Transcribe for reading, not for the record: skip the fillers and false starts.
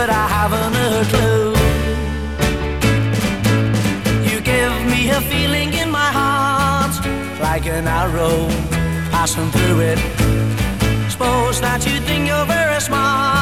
but I haven't a clue. You give me a feeling in my heart, like an arrow passing through it. Suppose that you think you're very smart,